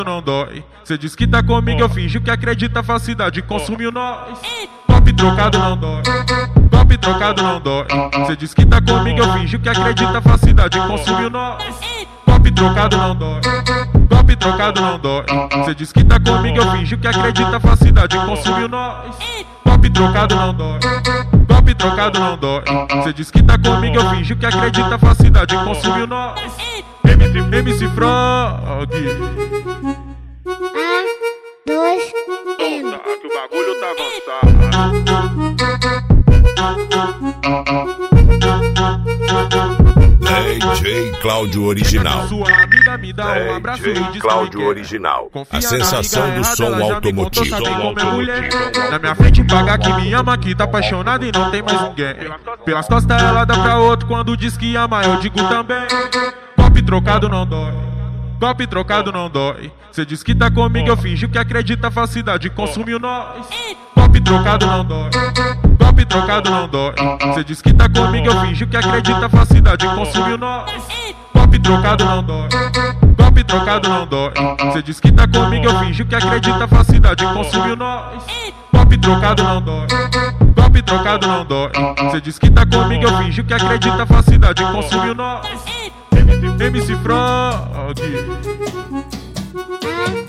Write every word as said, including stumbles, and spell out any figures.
não dói. Cê diz que tá comigo, eu finjo que acredita, facilidade consumiu nós. Golpe trocado não dói, golpe trocado não dói. Cê diz que tá comigo, eu finjo que acredita, facilidade consumiu nós. Golpe trocado não dói, golpe trocado não dói. Cê diz que tá comigo, eu finjo que acredita, facilidade consumiu nós. Golpe trocado não dói, golpe trocado não dói. Cê diz que tá comigo, eu finjo que acredita, facilidade consumiu nós. M C, M C Frog. A, dois, M. Tá, que o bagulho tá avançado. D J Cláudio Original. Sua amiga me dá um abraço e diz que Cláudio me quer. Original. Confia A sensação na amiga do errada, som ela já me automotivo. contou, sabe como é mulher. Na minha frente paga que me ama, que tá apaixonada e não tem mais ninguém. Pelas costas ela dá pra outro, quando diz que ama eu digo também. Golpe trocado não dói, golpe trocado não dói. Cê diz que tá comigo, eu finjo que acredita, facilidade consumiu nós. Golpe trocado não dói, golpe trocado não dói. Cê diz que tá comigo, eu finjo que acredita, facilidade consumiu nós. Golpe trocado não dói, golpe trocado não dói. Cê diz que tá comigo, eu finjo que acredita, facilidade consumiu nós. Golpe trocado não dói, golpe trocado não dói. Cê diz que tá comigo, eu finjo que acredita, facilidade consumiu nós. M C Frog. A,